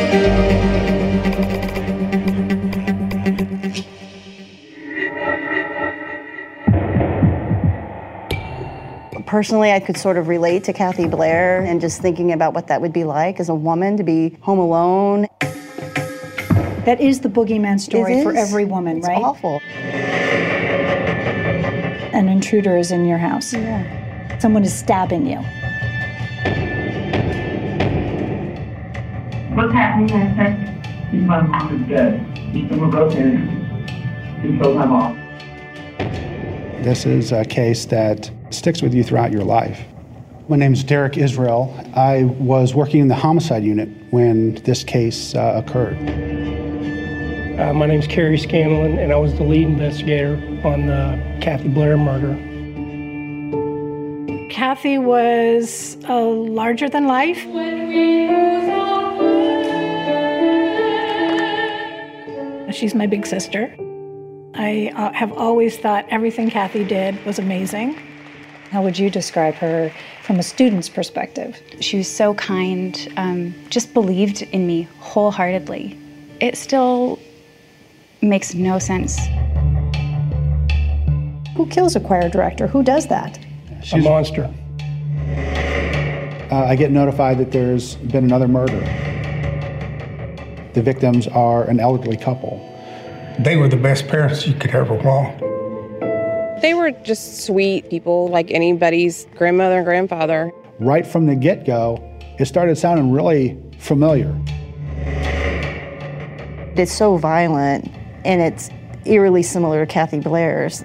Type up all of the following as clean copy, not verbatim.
Personally, I could sort of relate to Kathy Blair and just thinking about what that would be like as a woman to be home alone. That is the boogeyman story for every woman, right? It's awful. An intruder is in your house. Yeah. Someone is stabbing you. What's happening? I said, my mom is dead. Someone broke in. He killed my mom. This is a case that sticks with you throughout your life. My name is Derek Israel. I was working in the homicide unit when this case occurred. My name's Kerry Scanlon, and I was the lead investigator on the Kathy Blair murder. Kathy was a larger than life. She's my big sister. I have always thought everything Kathy did was amazing. How would you describe her from a student's perspective? She was so kind, just believed in me wholeheartedly. It still makes no sense. Who kills a choir director? Who does that? A monster. I get notified that there's been another murder. The victims are an elderly couple. They were the best parents you could ever want. They were just sweet people, like anybody's grandmother and grandfather. Right from the get-go, it started sounding really familiar. It's so violent, and it's eerily similar to Kathy Blair's.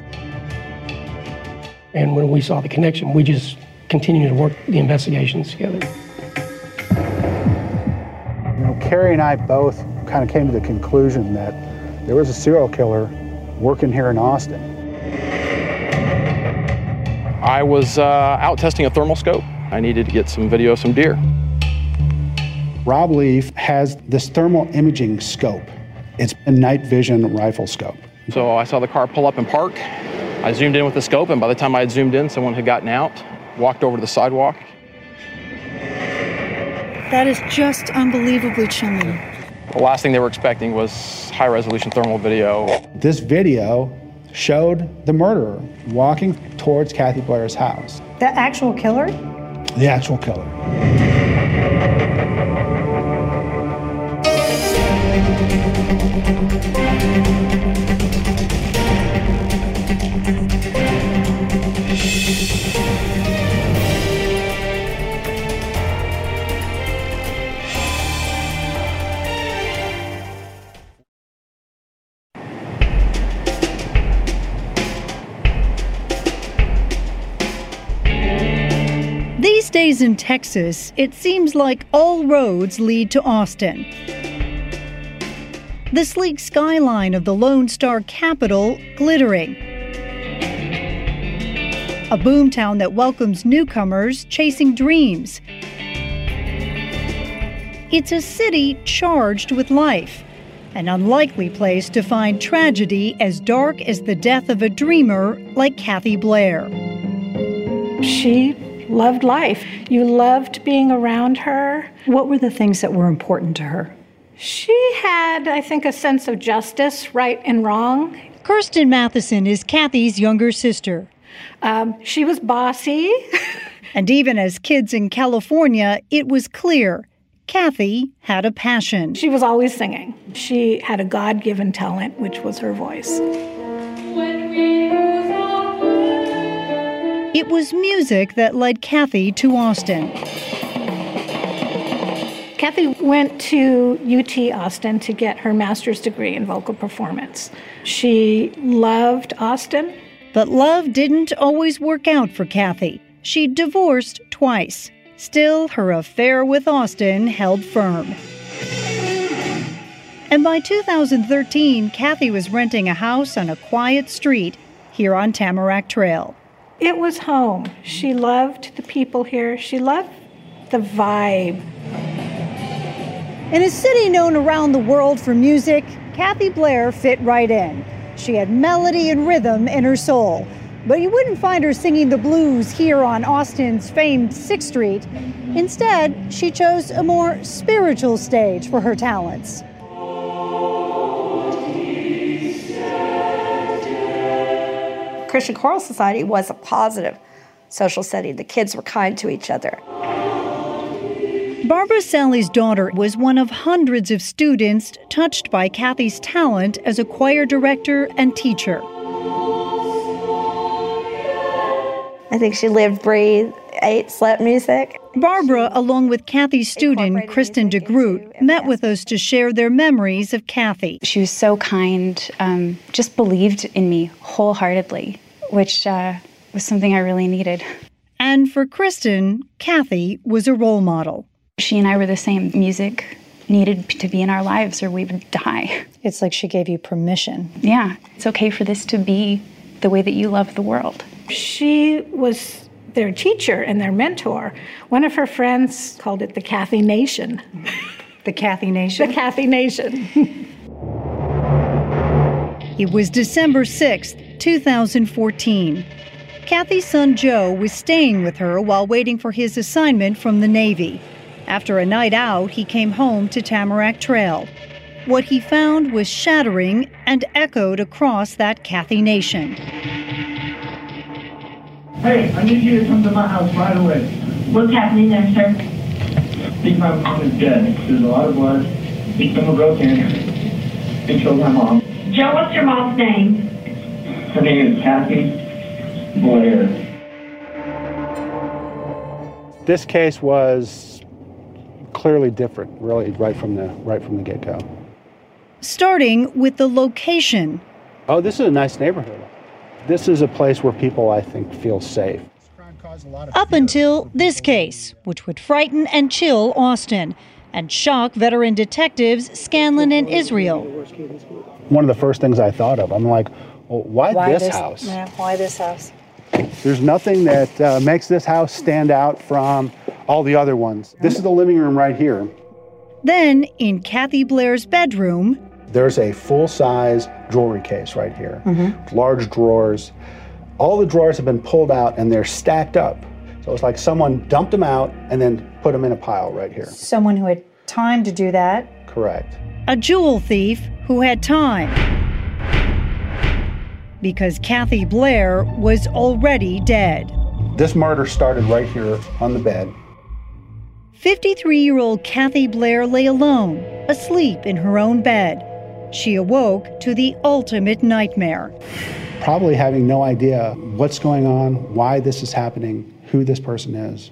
And when we saw the connection, we just continued to work the investigations together. You know, Kerry and I both kind of came to the conclusion that there was a serial killer working here in Austin. I was out testing a thermal scope. I needed to get some video of some deer. Rob Leaf has this thermal imaging scope. It's a night vision rifle scope. So I saw the car pull up and park. I zoomed in with the scope, and by the time I had zoomed in, someone had gotten out, walked over to the sidewalk. That is just unbelievably chilling. The last thing they were expecting was high-resolution thermal video. This video showed the murderer walking towards Kathy Blair's house. The actual killer? The actual killer. These days in Texas, it seems like all roads lead to Austin. The sleek skyline of the Lone Star capital glittering. A boomtown that welcomes newcomers chasing dreams. It's a city charged with life, an unlikely place to find tragedy as dark as the death of a dreamer like Kathy Blair. She loved life. You loved being around her. What were the things that were important to her? She had, I think, a sense of justice, right and wrong. Kirsten Matheson is Kathy's younger sister. She was bossy. And even as kids in California, it was clear Kathy had a passion. She was always singing. She had a God-given talent, which was her voice. It was music that led Kathy to Austin. Kathy went to UT Austin to get her master's degree in vocal performance. She loved Austin. But love didn't always work out for Kathy. She divorced twice. Still, her affair with Austin held firm. And by 2013, Kathy was renting a house on a quiet street here on Tamarack Trail. It was home. She loved the people here. She loved the vibe. In a city known around the world for music, Kathy Blair fit right in. She had melody and rhythm in her soul. But you wouldn't find her singing the blues here on Austin's famed 6th Street. Instead, she chose a more spiritual stage for her talents. Christian Choral Society was a positive social setting. The kids were kind to each other. Barbara Sally's daughter was one of hundreds of students touched by Kathy's talent as a choir director and teacher. I think she lived, breathed, ate, slept music. Barbara, along with Kathy's student, Kristen DeGroot, met with us to share their memories of Kathy. She was so kind, just believed in me wholeheartedly, which was something I really needed. And for Kristen, Kathy was a role model. She and I were the same. Music needed to be in our lives or we would die. It's like she gave you permission. Yeah, it's okay for this to be the way that you love the world. She was their teacher and their mentor. One of her friends called it the Kathy Nation. The Kathy Nation? The Kathy Nation. It was December 6th, 2014. Kathy's son Joe was staying with her while waiting for his assignment from the Navy. After a night out, he came home to Tamarack Trail. What he found was shattering and echoed across that Kathy Nation. Hey, I need you to come to my house right away. What's happening there, sir? I think my mom is dead. There's a lot of blood. I think someone broke in and killed my mom. Joe, what's your mom's name? Her name is Kathy Blair. This case was clearly different, really, right from the get-go. Starting with the location. Oh, this is a nice neighborhood. This is a place where people, I think, feel safe. Up until this case, which would frighten and chill Austin and shock veteran detectives Scanlon and Israel. One of the first things I thought of, I'm like, well, why this house? Yeah, why this house? There's nothing that makes this house stand out from all the other ones. This is the living room right here. Then, in Kathy Blair's bedroom, there's a full-size jewelry case right here, large drawers. All the drawers have been pulled out and they're stacked up. So it's like someone dumped them out and then put them in a pile right here. Someone who had time to do that. Correct. A jewel thief who had time. Because Kathy Blair was already dead. This murder started right here on the bed. 53-year-old Kathy Blair lay alone, asleep in her own bed. She awoke to the ultimate nightmare. Probably having no idea what's going on, why this is happening, who this person is.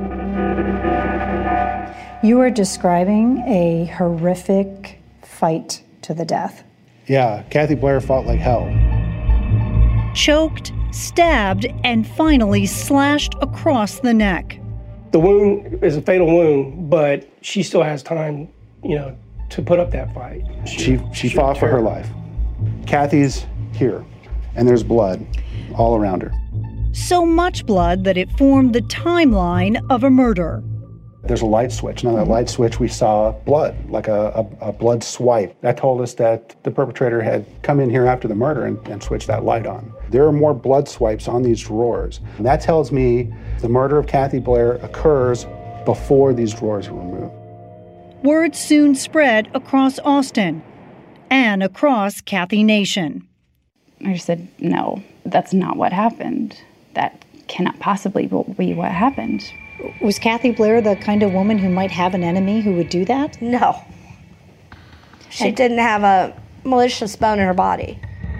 You are describing a horrific fight to the death. Yeah, Kathy Blair fought like hell. Choked, stabbed, and finally slashed across the neck. The wound is a fatal wound, but she still has time, to put up that fight. She fought for her life. Kathy's here, and there's blood all around her. So much blood that it formed the timeline of a murder. There's a light switch. And on that light switch, we saw blood, like a blood swipe. That told us that the perpetrator had come in here after the murder and switched that light on. There are more blood swipes on these drawers. And that tells me the murder of Kathy Blair occurs before these drawers were removed. Word soon spread across Austin and across Kathy Nation. I just said, no, that's not what happened. That cannot possibly be what happened. Was Kathy Blair the kind of woman who might have an enemy who would do that? No. She didn't have a malicious bone in her body.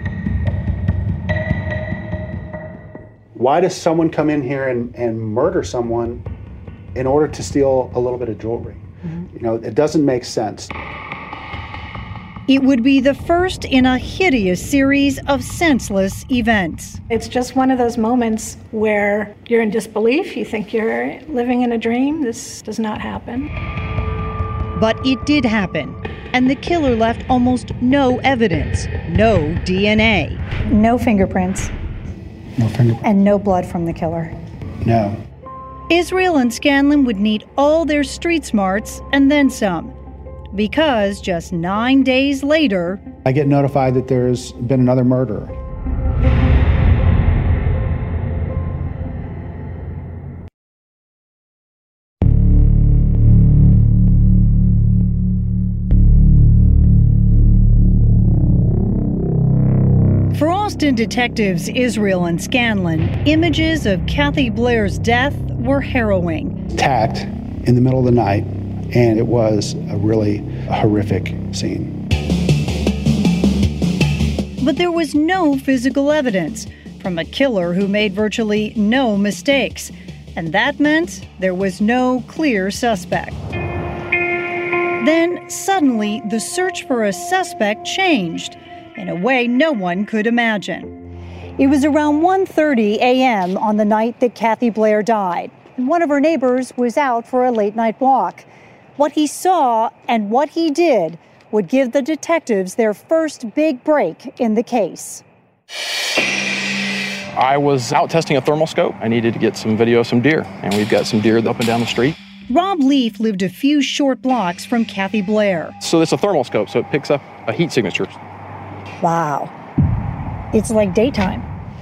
Why does someone come in here and murder someone in order to steal a little bit of jewelry? It doesn't make sense. It would be the first in a hideous series of senseless events. It's just one of those moments where you're in disbelief. You think you're living in a dream. This does not happen. But it did happen, and the killer left almost no evidence, no DNA. No fingerprints. No fingerprints. And no blood from the killer. No. Israel and Scanlon would need all their street smarts and then some. Because just 9 days later, I get notified that there's been another murder. Austin detectives Israel and Scanlon, images of Kathy Blair's death were harrowing. Attacked in the middle of the night, and it was a really horrific scene. But there was no physical evidence from a killer who made virtually no mistakes. And that meant there was no clear suspect. Then suddenly the search for a suspect changed in a way no one could imagine. It was around 1:30 a.m. on the night that Kathy Blair died. And one of her neighbors was out for a late night walk. What he saw and what he did would give the detectives their first big break in the case. I was out testing a thermal scope. I needed to get some video of some deer, and we've got some deer up and down the street. Rob Leaf lived a few short blocks from Kathy Blair. So it's a thermal scope, so it picks up a heat signature. Wow. It's like daytime.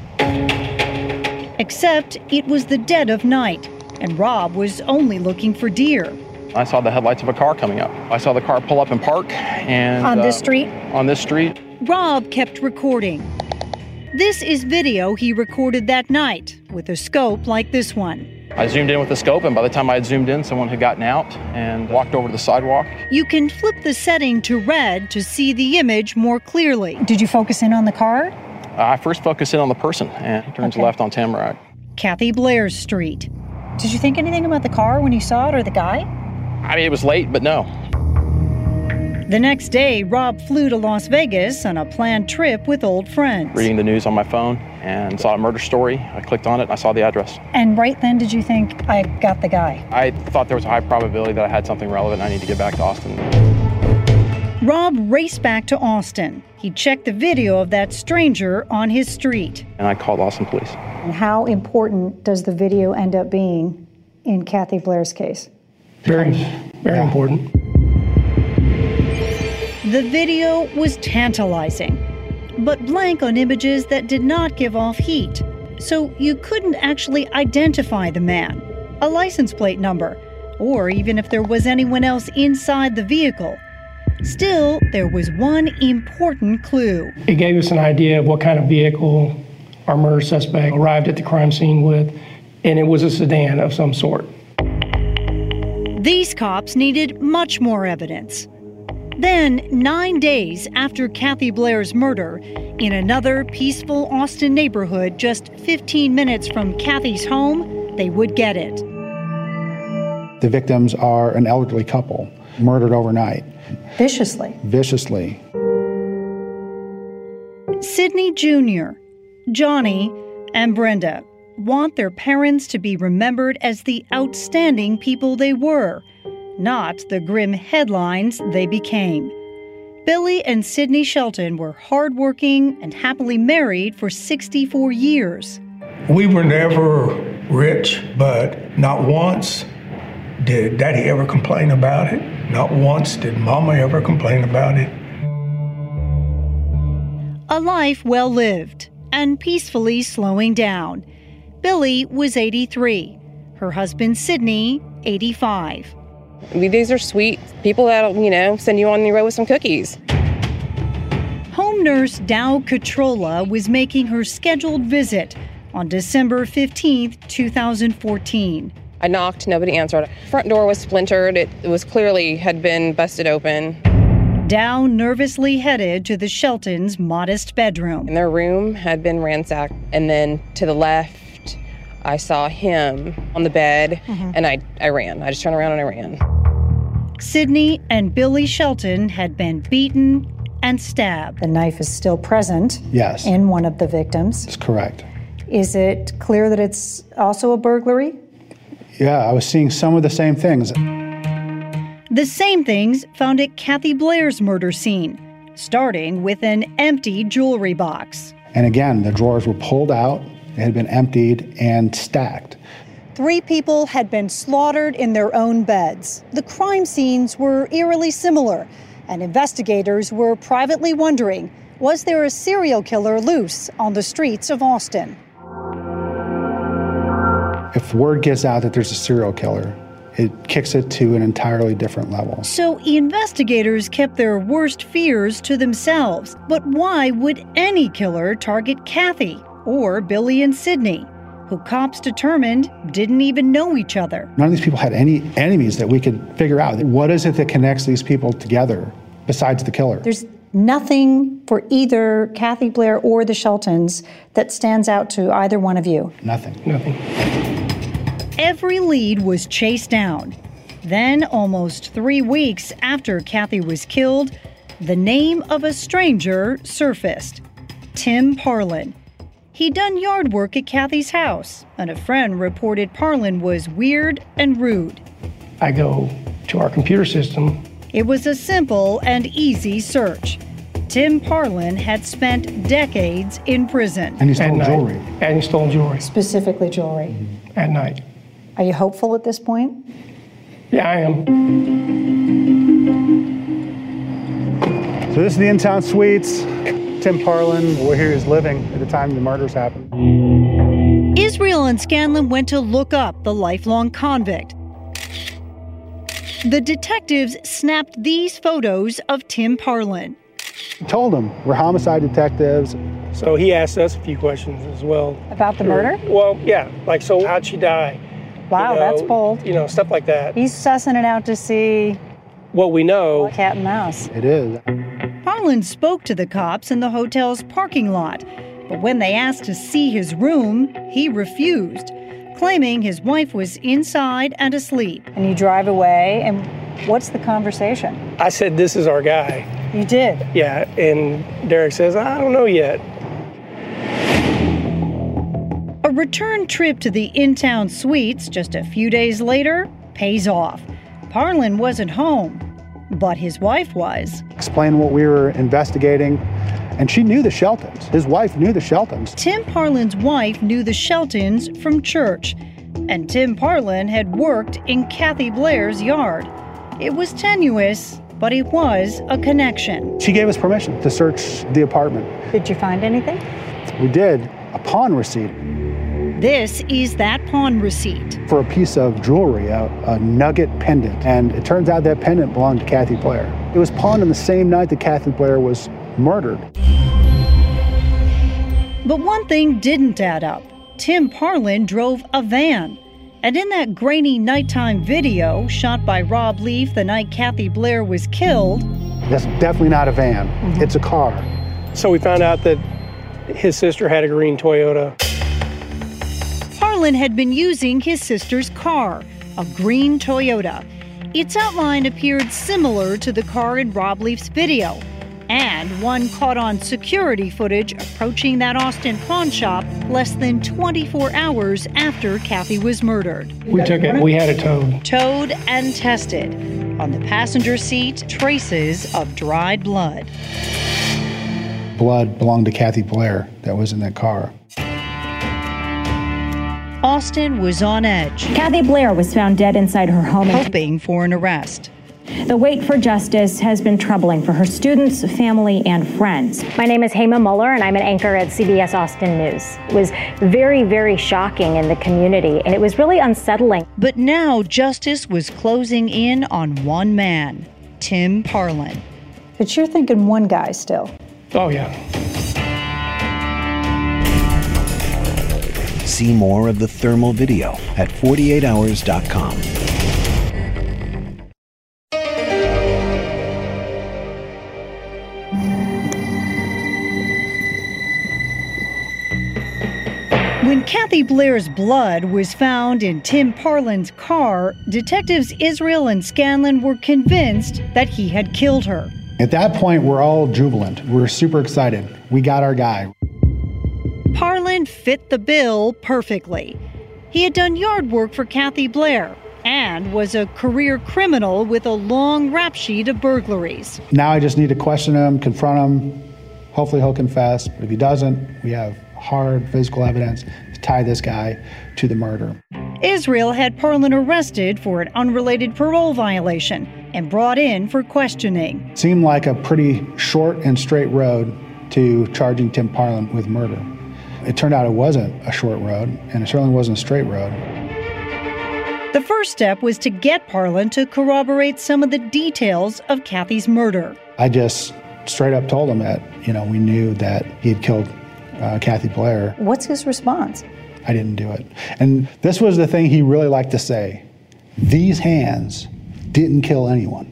Except it was the dead of night, and Rob was only looking for deer. I saw the headlights of a car coming up. I saw the car pull up and park. And on this street? On this street. Rob kept recording. This is video he recorded that night with a scope like this one. I zoomed in with the scope, and by the time I had zoomed in, someone had gotten out and walked over to the sidewalk. You can flip the setting to red to see the image more clearly. Did you focus in on the car? I first focused in on the person, and he turns left on Tamarack. Kathy Blair's street. Did you think anything about the car when you saw it or the guy? I mean, it was late, but no. The next day, Rob flew to Las Vegas on a planned trip with old friends. Reading the news on my phone and saw a murder story. I clicked on it, I saw the address. And right then, did you think, I got the guy? I thought there was a high probability that I had something relevant and I need to get back to Austin. Rob raced back to Austin. He checked the video of that stranger on his street. And I called Austin police. And how important does the video end up being in Kathy Blair's case? Very important. The video was tantalizing, but blank on images that did not give off heat. So you couldn't actually identify the man, a license plate number, or even if there was anyone else inside the vehicle. Still, there was one important clue. It gave us an idea of what kind of vehicle our murder suspect arrived at the crime scene with, and it was a sedan of some sort. These cops needed much more evidence. Then, 9 days after Kathy Blair's murder, in another peaceful Austin neighborhood just 15 minutes from Kathy's home, they would get it. The victims are an elderly couple, murdered overnight. Viciously. Viciously. Sidney Jr., Johnny, and Brenda want their parents to be remembered as the outstanding people they were, not the grim headlines they became. Billy and Sidney Shelton were hardworking and happily married for 64 years. We were never rich, but not once did Daddy ever complain about it. Not once did Mama ever complain about it. A life well lived and peacefully slowing down. Billy was 83. Her husband, Sidney, 85. These are sweet people that'll, send you on the road with some cookies. Home nurse Dow Catrola was making her scheduled visit on December 15th, 2014. I knocked, nobody answered. Front door was splintered. It was clearly had been busted open. Dow nervously headed to the Sheltons' modest bedroom. And their room had been ransacked. And then to the left, I saw him on the bed, and I ran. I just turned around and I ran. Sidney and Billy Shelton had been beaten and stabbed. The knife is still present. Yes. In one of the victims. That's correct. Is it clear that it's also a burglary? Yeah, I was seeing some of the same things. The same things found at Kathy Blair's murder scene, starting with an empty jewelry box. And again, the drawers were pulled out. They had been emptied and stacked. 3 people had been slaughtered in their own beds. The crime scenes were eerily similar, and investigators were privately wondering, was there a serial killer loose on the streets of Austin? If word gets out that there's a serial killer it kicks it to an entirely different level. So investigators kept their worst fears to themselves. But why would any killer target Kathy or Billy and Sydney, who cops determined didn't even know each other? None of these people had any enemies that we could figure out. What is it that connects these people together besides the killer? There's nothing for either Kathy Blair or the Sheltons that stands out to either one of you. Nothing. Every lead was chased down. Then, almost 3 weeks after Kathy was killed, the name of a stranger surfaced: Tim Parlin. He'd done yard work at Kathy's house, and a friend reported Parlin was weird and rude. I go to our computer system. It was a simple and easy search. Tim Parlin had spent decades in prison. And he stole jewelry. And he stole jewelry. Specifically jewelry. At night. Are you hopeful at this point? Yeah, I am. So this is the In-Town Suites. Tim Parlin, where he was living at the time the murders happened. Israel and Scanlon went to look up the lifelong convict. The detectives snapped these photos of Tim Parlin. I told him, we're homicide detectives. So he asked us a few questions as well. About the murder? Well, yeah. Like, so how'd she die? Wow, that's bold. Stuff like that. He's sussing it out to see what we know. Cat and mouse. It is. Parlin spoke to the cops in the hotel's parking lot, but when they asked to see his room, he refused, claiming his wife was inside and asleep. And you drive away, and what's the conversation? I said, this is our guy. You did? Yeah, and Derek says, I don't know yet. A return trip to the In-Town Suites just a few days later pays off. Parlin wasn't home, but his wife was. Explained what we were investigating, and she knew the Sheltons. His wife knew the Sheltons. Tim Parlin's wife knew the Sheltons from church, and Tim Parlin had worked in Kathy Blair's yard. It was tenuous, but it was a connection. She gave us permission to search the apartment. Did you find anything? We did. A pawn receipt. This is that pawn receipt. For a piece of jewelry, a nugget pendant. And it turns out that pendant belonged to Kathy Blair. It was pawned on the same night that Kathy Blair was murdered. But one thing didn't add up. Tim Parlin drove a van. And in that grainy nighttime video shot by Rob Leaf the night Kathy Blair was killed... That's definitely not a van. It's a car. So we found out that his sister had a green Toyota. Parlin had been using his sister's car, a green Toyota. Its outline appeared similar to the car in Rob Leaf's video, and one caught on security footage approaching that Austin pawn shop less than 24 hours after Kathy was murdered. We took it. We had it towed. Towed and tested. On the passenger seat, traces of dried blood. Blood belonged to Kathy Blair that was in that car. Austin was on edge. Kathy Blair was found dead inside her home, hoping for an arrest. The wait for justice has been troubling for her students, family, and friends. My name is Hema Muller, and I'm an anchor at CBS Austin News. It was very, very shocking in the community, and it was really unsettling. But now justice was closing in on one man, Tim Parlin. But you're thinking one guy still. Oh, yeah. See more of the thermal video at 48hours.com. When Kathy Blair's blood was found in Tim Parlin's car, detectives Israel and Scanlon were convinced that he had killed her. At that point, we're all jubilant. We're super excited. We got our guy. Parlin fit the bill perfectly. He had done yard work for Kathy Blair and was a career criminal with a long rap sheet of burglaries. Now I just need to question him, confront him. Hopefully he'll confess, but if he doesn't, we have hard physical evidence to tie this guy to the murder. Israel had Parlin arrested for an unrelated parole violation and brought in for questioning. Seemed like a pretty short and straight road to charging Tim Parlin with murder. It turned out it wasn't a short road, and it certainly wasn't a straight road. The first step was to get Parlin to corroborate some of the details of Kathy's murder. I just straight up told him that, we knew that he had killed Kathy Blair. What's his response? I didn't do it. And this was the thing he really liked to say. These hands didn't kill anyone.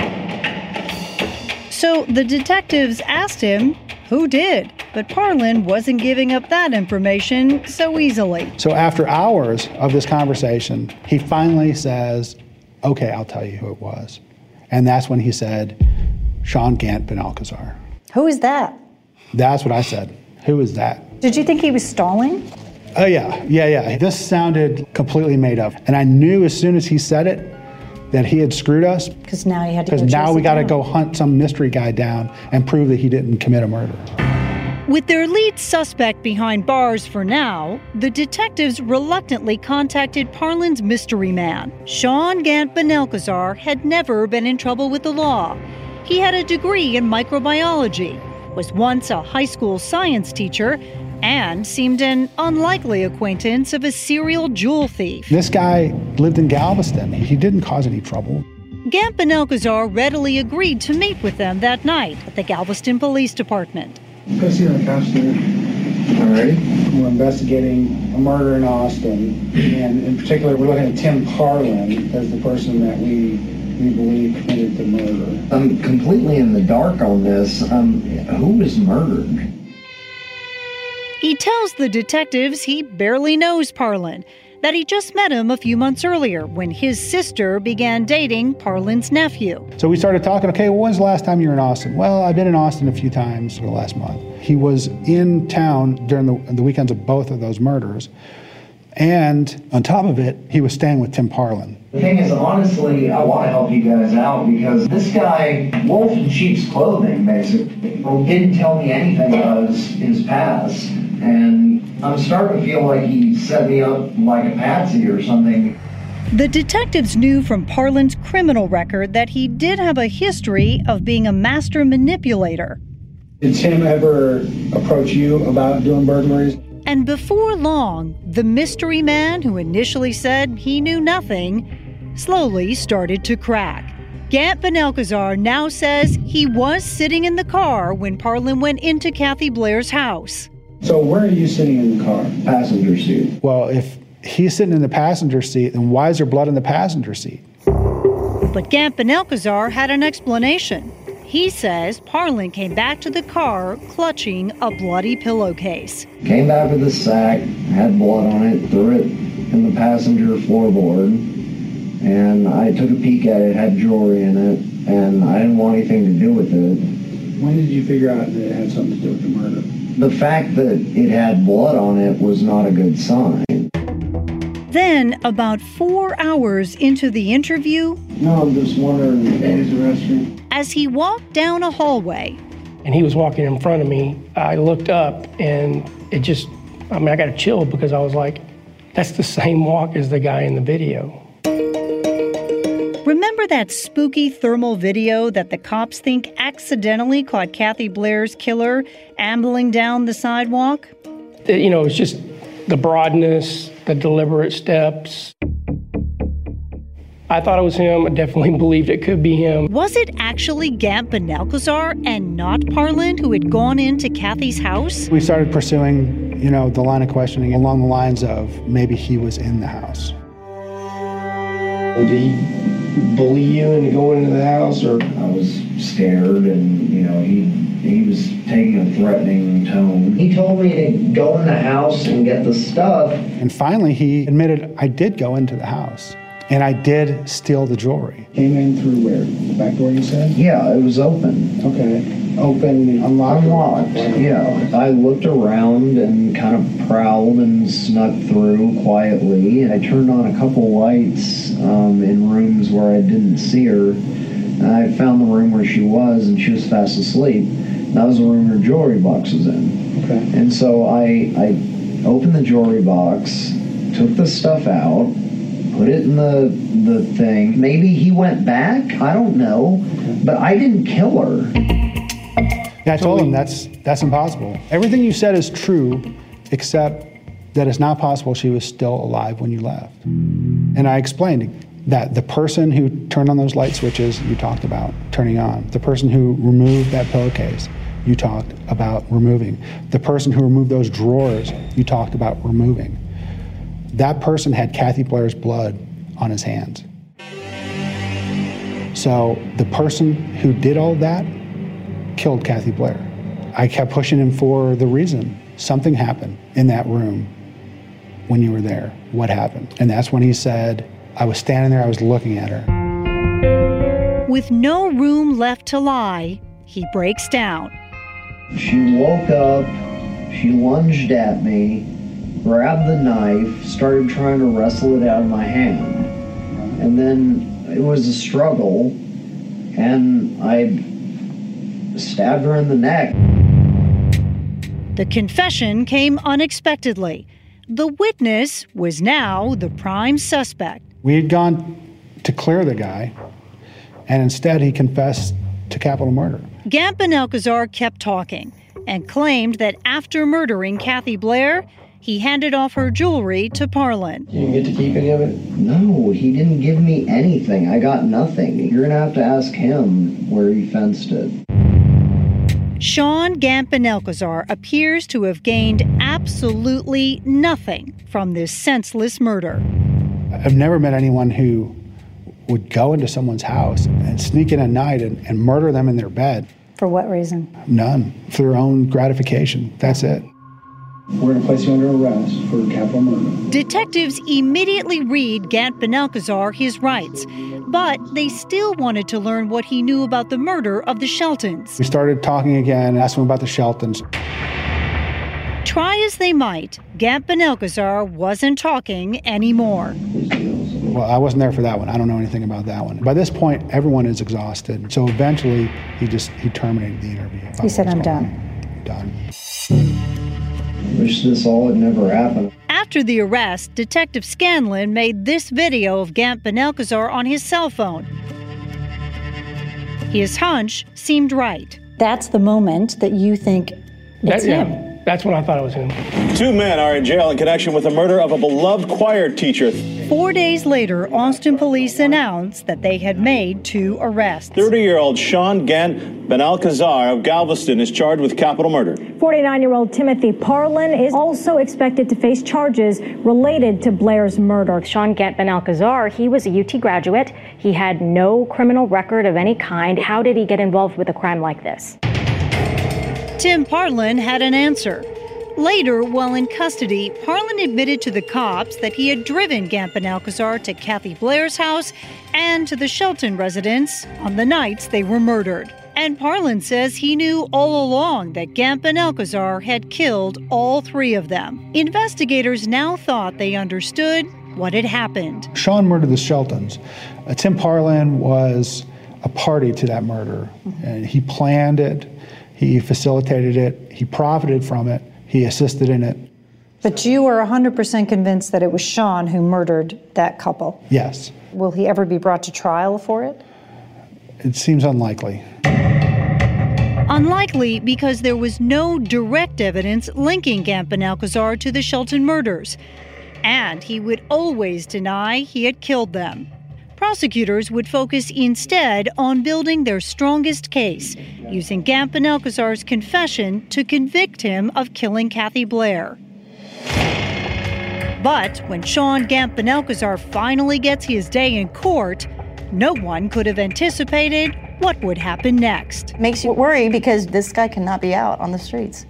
So the detectives asked him who did, but Parlin wasn't giving up that information so easily. So after hours of this conversation, he finally says, okay, I'll tell you who it was. And that's when he said, Sean Gant Benalcazar. Who is that? That's what I said. Who is that? Did you think he was stalling? Oh, yeah. This sounded completely made up. And I knew as soon as he said it that he had screwed us. Because now you had to Because now we got to go hunt some mystery guy down and prove that he didn't commit a murder. With their lead suspect behind bars for now, the detectives reluctantly contacted Parlin's mystery man. Sean Gant Benalcazar had never been in trouble with the law. He had a degree in microbiology, was once a high school science teacher, and seemed an unlikely acquaintance of a serial jewel thief. This guy lived in Galveston. He didn't cause any trouble. Gant Benalcazar readily agreed to meet with them that night at the Galveston Police Department. Go see the cops there. All right. We're investigating a murder in Austin, and in particular, we're looking at Tim Parlin as the person that we believe committed the murder. I'm completely in the dark on this. Who was murdered? He tells the detectives he barely knows Parlin, that he just met him a few months earlier when his sister began dating Parlin's nephew. So we started talking, okay, well, when's the last time you were in Austin? Well, I've been in Austin a few times for the last month. He was in town during the weekends of both of those murders. And on top of it, he was staying with Tim Parlin. The thing is, honestly, I want to help you guys out because this guy, wolf in sheep's clothing, basically, didn't tell me anything about his past. And I'm starting to feel like he set me up like a patsy or something. The detectives knew from Parlin's criminal record that he did have a history of being a master manipulator. Did Tim ever approach you about doing burglaries? And before long, the mystery man who initially said he knew nothing slowly started to crack. Gant Benalcazar now says he was sitting in the car when Parlin went into Kathy Blair's house. So where are you sitting in the car? Passenger seat. Well, if he's sitting in the passenger seat, then why is there blood in the passenger seat? But Gant Benalcazar had an explanation. He says Parlin came back to the car clutching a bloody pillowcase. Came back with a sack, had blood on it, threw it in the passenger floorboard, and I took a peek at it, had jewelry in it, and I didn't want anything to do with it. When did you figure out that it had something to do with the murder? The fact that it had blood on it was not a good sign. Then, about 4 hours into the interview, No, I'm just wondering, is the restroom? as he walked down a hallway, And he was walking in front of me. I looked up and I got a chill because I was like, that's the same walk as the guy in the video. remember that spooky thermal video that the cops think accidentally caught Kathy Blair's killer ambling down the sidewalk? It's just the broadness, the deliberate steps. I thought it was him. I definitely believed it could be him. Was it actually Gant Benalcazar and not Parlin who had gone into Kathy's house? We started pursuing, the line of questioning along the lines of maybe he was in the house. Did he bully you into going into the house, or? I was scared, and he was taking a threatening tone. He told me to go in the house and get the stuff. And finally, he admitted, I did go into the house, and I did steal the jewelry. Came in through where? The back door, you said? Yeah, it was open. Okay. Open, unlocked? Unlocked, yeah. I looked around and kind of prowled and snuck through quietly. I turned on a couple lights in rooms where I didn't see her. I found the room where she was, and she was fast asleep. That was the room her jewelry box was in. Okay. And so I opened the jewelry box, took the stuff out, put it in the thing. Maybe he went back, I don't know, but I didn't kill her. Yeah, I told him that's impossible. Everything you said is true, except that it's not possible she was still alive when you left. And I explained that the person who turned on those light switches you talked about turning on, the person who removed that pillowcase you talked about removing, the person who removed those drawers you talked about removing, that person had Kathy Blair's blood on his hands. So the person who did all that killed Kathy Blair. I kept pushing him for the reason. Something happened in that room when you were there. What happened? And that's when he said, I was standing there, I was looking at her. With no room left to lie, he breaks down. She woke up, she lunged at me, grabbed the knife, started trying to wrestle it out of my hand. And then it was a struggle, and I stabbed her in the neck. The confession came unexpectedly. The witness was now the prime suspect. We had gone to clear the guy, and instead he confessed to capital murder. Gant Ben-Alcazar kept talking and claimed that after murdering Kathy Blair, he handed off her jewelry to Parlin. You didn't get to keep any of it? No, he didn't give me anything. I got nothing. You're going to have to ask him where he fenced it. Sean Gant Ben-Alcazar appears to have gained absolutely nothing from this senseless murder. I've never met anyone who would go into someone's house and sneak in at night and murder them in their bed. For what reason? None. For their own gratification. That's it. We're going to place you under arrest for capital murder. Detectives immediately read Gant Ben-Alcazar his rights, but they still wanted to learn what he knew about the murder of the Sheltons. We started talking again, asking about the Sheltons. Try as they might, Gant Ben-Alcazar wasn't talking anymore. Well, I wasn't there for that one. I don't know anything about that one. By this point, everyone is exhausted. So eventually, he terminated the interview. He said, I'm done. Done. Wish this all had never happened. After the arrest, Detective Scanlon made this video of Gant Ben-Alcazar on his cell phone. His hunch seemed right. That's the moment that you think it's him. Yeah, that's when I thought it was him. 2 men are in jail in connection with the murder of a beloved choir teacher. 4 days later, Austin police announced that they had made 2 arrests. 30-year-old Sean Gant Ben-Alcazar of Galveston is charged with capital murder. 49-year-old Timothy Parlin is also expected to face charges related to Blair's murder. Sean Gant Ben-Alcazar, he was a UT graduate. He had no criminal record of any kind. How did he get involved with a crime like this? Tim Parlin had an answer. Later, while in custody, Parlin admitted to the cops that he had driven Gant Ben-Alcazar to Kathy Blair's house and to the Shelton residence on the nights they were murdered. And Parlin says he knew all along that Gant Ben-Alcazar had killed all 3 of them. Investigators now thought they understood what had happened. Sean murdered the Sheltons. Tim Parlin was a party to that murder. And he planned it, he facilitated it, he profited from it, he assisted in it. But you are 100% convinced that it was Sean who murdered that couple? Yes. Will he ever be brought to trial for it? It seems unlikely. Unlikely because there was no direct evidence linking Gant Ben-Alcazar to the Shelton murders. And he would always deny he had killed them. Prosecutors would focus instead on building their strongest case, using Gant Ben-Alcazar's confession to convict him of killing Kathy Blair. But when Sean Gant Ben-Alcazar finally gets his day in court, no one could have anticipated what would happen next. Makes you worry because this guy cannot be out on the streets.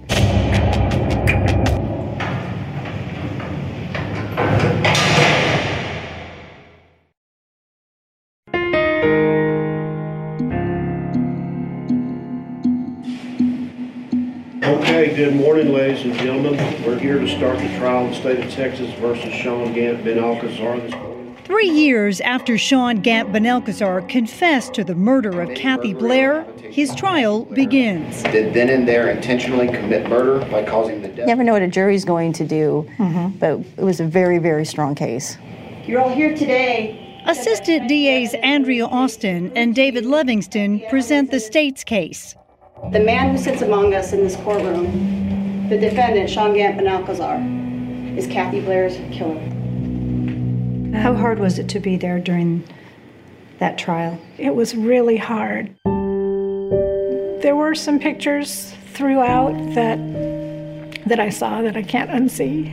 Okay, good morning, ladies and gentlemen. We're here to start the trial in the state of Texas versus Sean Gant Ben-Alcazar this morning. 3 years after Sean Gant Ben-Alcazar confessed to the murder of Kathy Blair, his trial begins. Did then and there intentionally commit murder by causing the death? You never know what a jury's going to do, but it was a very, very strong case. You're all here today. Assistant DAs Andrea Austin and David Livingston present the state's case. The man who sits among us in this courtroom, the defendant, Sean Gant Ben-Alcazar, is Kathy Blair's killer. How hard was it to be there during that trial? It was really hard. There were some pictures throughout that I saw that I can't unsee.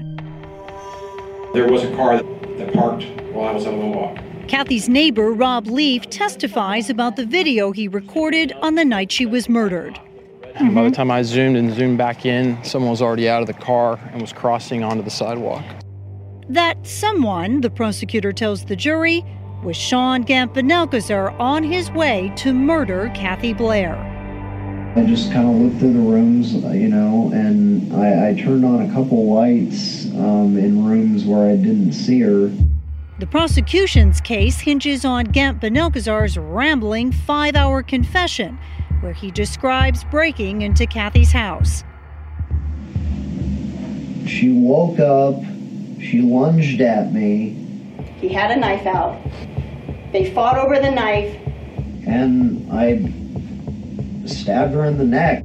There was a car that parked while I was on the walk. Kathy's neighbor, Rob Leaf, testifies about the video he recorded on the night she was murdered. And by the time I zoomed and zoomed back in, someone was already out of the car and was crossing onto the sidewalk. That someone, the prosecutor tells the jury, was Sean Gant Benalcazar on his way to murder Kathy Blair. I just kind of looked through the rooms, and I turned on a couple lights in rooms where I didn't see her. The prosecution's case hinges on Gant Benalcazar's rambling 5-hour confession, where he describes breaking into Kathy's house. She woke up, she lunged at me. He had a knife out. They fought over the knife. And I stabbed her in the neck.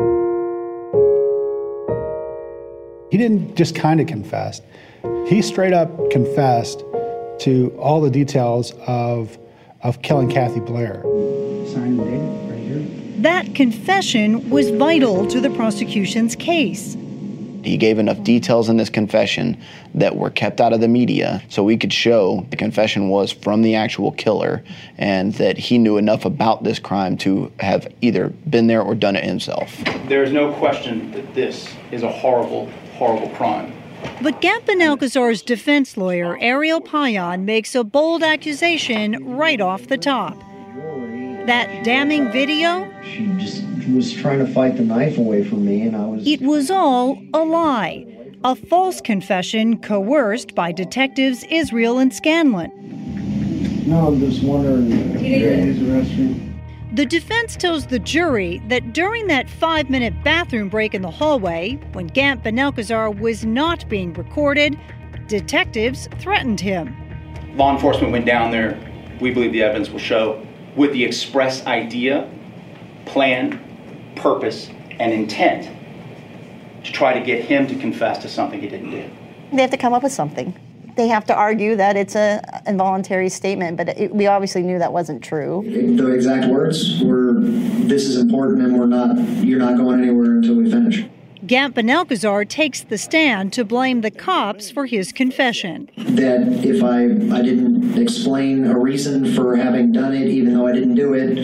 He didn't just kind of confess. He straight up confessed to all the details of killing Kathy Blair. Sign the date right here. That confession was vital to the prosecution's case. He gave enough details in this confession that were kept out of the media so we could show the confession was from the actual killer and that he knew enough about this crime to have either been there or done it himself. There is no question that this is a horrible, horrible crime. But Gant Benalcazar's defense lawyer, Ariel Payan, makes a bold accusation right off the top. That damning video? She just was trying to fight the knife away from me, and I was... It was all a lie. A false confession coerced by detectives Israel and Scanlon. No, I'm just wondering if his restroom. The defense tells the jury that during that 5-minute bathroom break in the hallway, when Gant Benalcazar was not being recorded, detectives threatened him. Law enforcement went down there, we believe the evidence will show, with the express idea, plan, purpose, and intent to try to get him to confess to something he didn't do. They have to come up with something. They have to argue that it's an involuntary statement, but we obviously knew that wasn't true. The exact words were, "This is important and you're not going anywhere until we finish." Gant Benalcazar takes the stand to blame the cops for his confession. That if I didn't explain a reason for having done it, even though I didn't do it,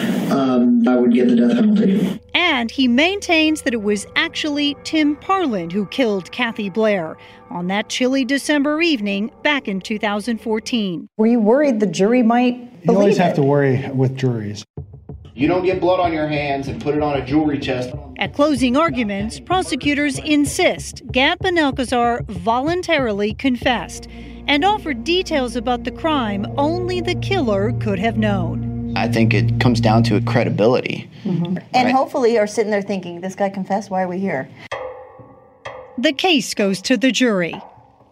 I would get the death penalty. And he maintains that it was actually Tim Parlin who killed Kathy Blair on that chilly December evening back in 2014. Were you worried the jury might believe You always have it? to worry with juries. You don't get blood on your hands and put it on a jewelry chest. At closing arguments, prosecutors insist Gant Benalcazar voluntarily confessed and offered details about the crime only the killer could have known. I think it comes down to credibility. And Right. hopefully are sitting there thinking, this guy confessed, why are we here? The case goes to the jury.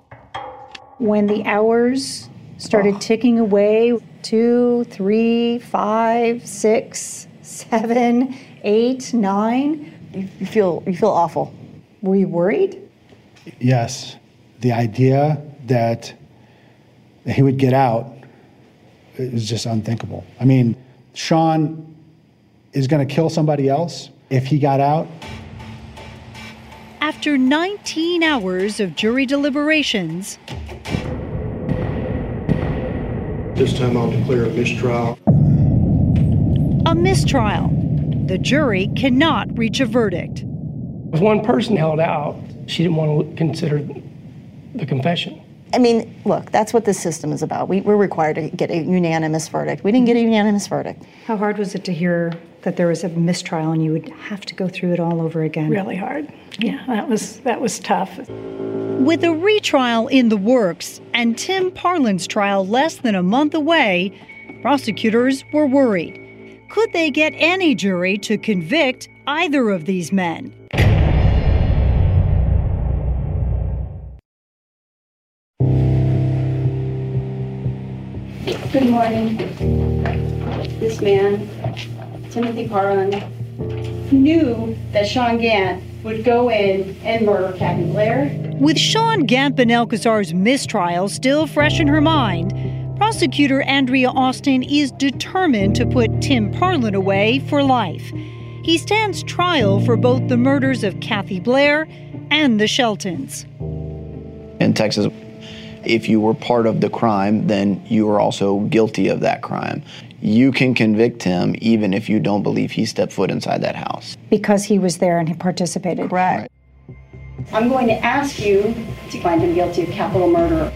When the hours started ticking away, 2, 3, 5, 6, 7, 8, 9. You feel awful. Were you worried? Yes. The idea that he would get out is just unthinkable. I mean, Sean is going to kill somebody else if he got out. After 19 hours of jury deliberations, This time I'll declare a mistrial. a mistrial. The jury cannot reach a verdict. If one person held out, she didn't want to consider the confession. I mean, look, that's what this system is about. We're required to get a unanimous verdict. We didn't get a unanimous verdict. How hard was it to hear that there was a mistrial and you would have to go through it all over again? Really hard. Yeah, that was tough. With a retrial in the works and Tim Parlin's trial less than a month away, prosecutors were worried. Could they get any jury to convict either of these men? Good morning. This man, Timothy Parlin, knew that Sean Gant would go in and murder Kathy Blair. With Sean Gant Benelkazar's mistrial still fresh in her mind, prosecutor Andrea Austin is determined to put Tim Parlin away for life. He stands trial for both the murders of Kathy Blair and the Sheltons. In Texas, if you were part of the crime, then you are also guilty of that crime. You can convict him even if you don't believe he stepped foot inside that house. Because he was there and he participated. Correct. I'm going to ask you to find him guilty of capital murder.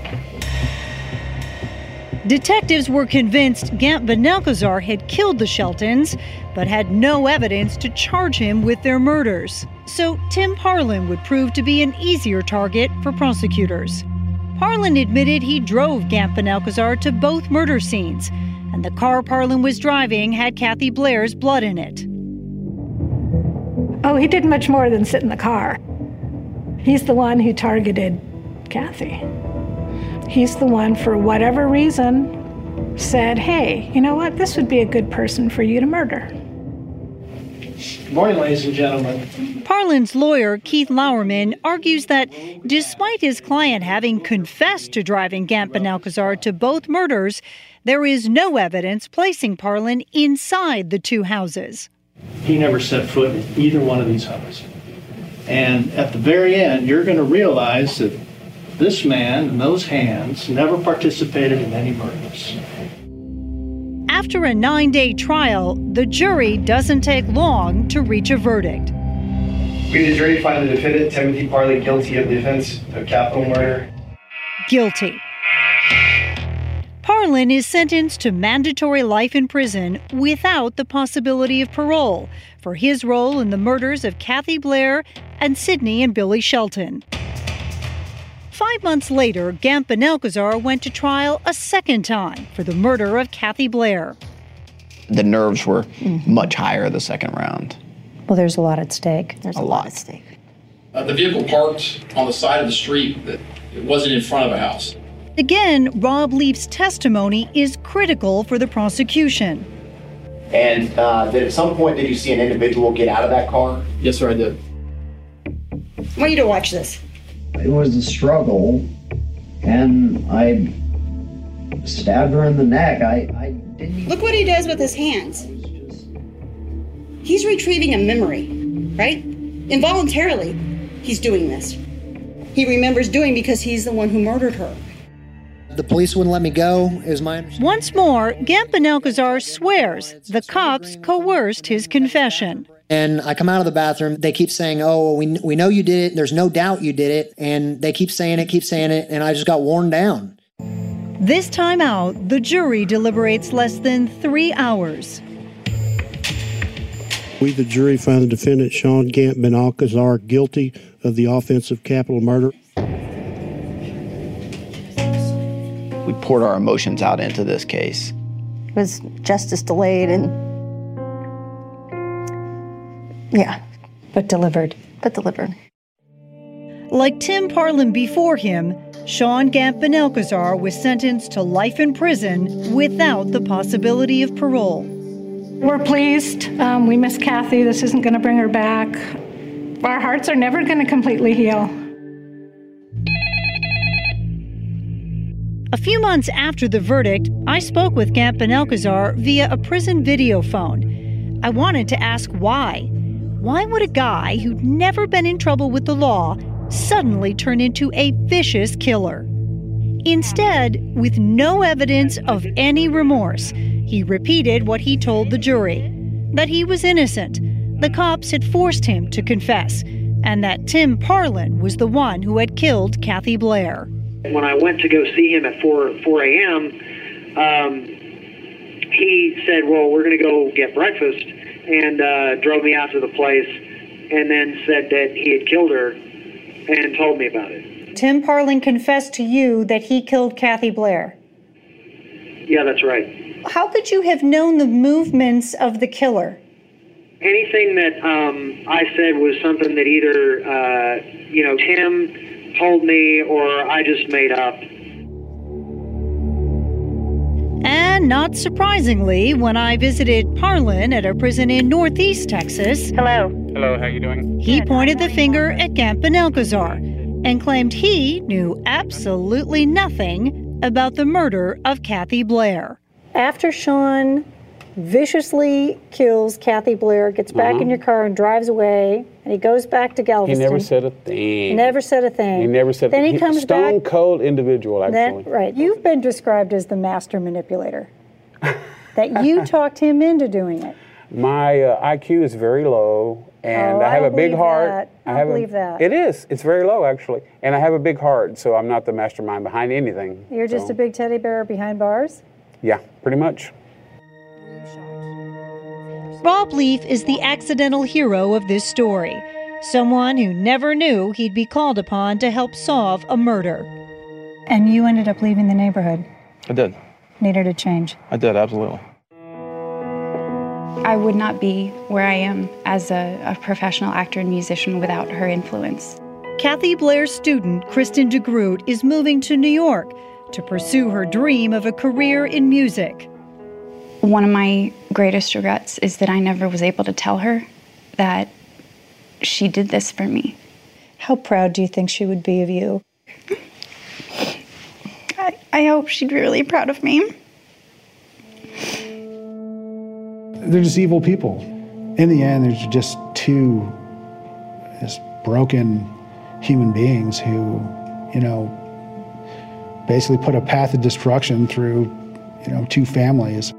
Detectives were convinced Gant Benelkazar had killed the Sheltons, but had no evidence to charge him with their murders. So Tim Parlin would prove to be an easier target for prosecutors. Parlin admitted he drove Gant Benelkazar to both murder scenes, and the car Parlin was driving had Kathy Blair's blood in it. Oh, he did much more than sit in the car. He's the one who targeted Kathy. He's the one, for whatever reason, said, hey, you know what, this would be a good person for you to murder. Good morning, ladies and gentlemen. Parlin's lawyer, Keith Lauerman, argues that despite his client having confessed to driving Gant Benelkazar to both murders, there is no evidence placing Parlin inside the two houses. He never set foot in either one of these houses. And at the very end, you're going to realize that this man and those hands never participated in any murders. After a 9-day trial, the jury doesn't take long to reach a verdict. We, the jury, find the defendant, Timothy Parlin, guilty of the offense of capital murder. Guilty. Parlin is sentenced to mandatory life in prison without the possibility of parole for his role in the murders of Kathy Blair and Sidney and Billy Shelton. 5 months later, Gant Benelkazar went to trial a second time for the murder of Kathy Blair. The nerves were much higher the second round. Well, there's a lot at stake. There's a lot at stake. The vehicle parked on the side of the street. That it wasn't in front of a house. Again, Rob Leaf's testimony is critical for the prosecution. And that at some point, did you see an individual get out of that car? Yes, sir, I did. I want you to watch this. It was a struggle, and I stabbed her in the neck. I didn't. Look what he does with his hands. He's retrieving a memory, right? Involuntarily, he's doing this. He remembers doing because he's the one who murdered her. The police wouldn't let me go, is my understanding. Once more, Gant Benelkazar swears the cops coerced his confession. And I come out of the bathroom, they keep saying, oh, we know you did it, there's no doubt you did it, and they keep saying it, and I just got worn down. This time out, the jury deliberates less than 3 hours. We, the jury, find the defendant, Sean Gant Benelkazar, guilty of the offense of capital murder. We poured our emotions out into this case. It was justice delayed and, yeah. But delivered. Like Tim Parlin before him, Sean Gant Benelkazar was sentenced to life in prison without the possibility of parole. We're pleased. We miss Kathy. This isn't going to bring her back. Our hearts are never going to completely heal. A few months after the verdict, I spoke with Gant Benelkazar via a prison video phone. I wanted to ask why. Why would a guy who'd never been in trouble with the law suddenly turn into a vicious killer? Instead, with no evidence of any remorse, he repeated what he told the jury, that he was innocent, the cops had forced him to confess, and that Tim Parlin was the one who had killed Kathy Blair. When I went to go see him at 4 a.m., he said, well, we're going to go get breakfast, and drove me out to the place, and then said that he had killed her and told me about it. Tim Parlin confessed to you that he killed Kathy Blair. Yeah, that's right. How could you have known the movements of the killer? Anything that I said was something that either, Tim told me or I just made up. And not surprisingly, when I visited Parlin at a prison in Northeast Texas... Hello, how you doing? He pointed the finger at Gant Benelkazar, and claimed he knew absolutely nothing about the murder of Kathy Blair. After Sean viciously kills Kathy Blair, gets back in your car and drives away, and he goes back to Galveston. He never said a thing. Never said a thing. He never said. Then he comes stone back. cold individual, actually. Right. You've been described as the master manipulator. That you talked him into doing it. My IQ is very low, and I have a big heart. I believe that. It is. It's very low, actually. And I have a big heart, so I'm not the mastermind behind anything. You're just a big teddy bear behind bars? Yeah, pretty much. Rob Leaf is the accidental hero of this story, someone who never knew he'd be called upon to help solve a murder. And you ended up leaving the neighborhood. I did. Needed a change. I did, absolutely. I would not be where I am as a professional actor and musician without her influence. Kathy Blair's student, Kristen DeGroot, is moving to New York to pursue her dream of a career in music. One of my greatest regrets is that I never was able to tell her that she did this for me. How proud do you think she would be of you? I hope she'd be really proud of me. They're just evil people. In the end, there's just two broken human beings who, basically put a path of destruction through, two families.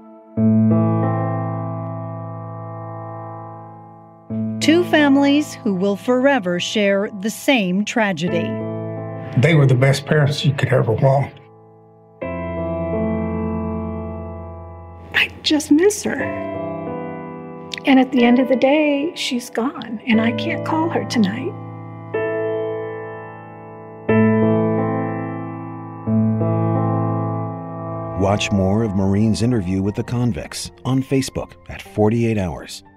Two families who will forever share the same tragedy. They were the best parents you could ever want. I just miss her. And at the end of the day, she's gone, and I can't call her tonight. Watch more of Maureen's interview with the convicts on Facebook at 48 Hours.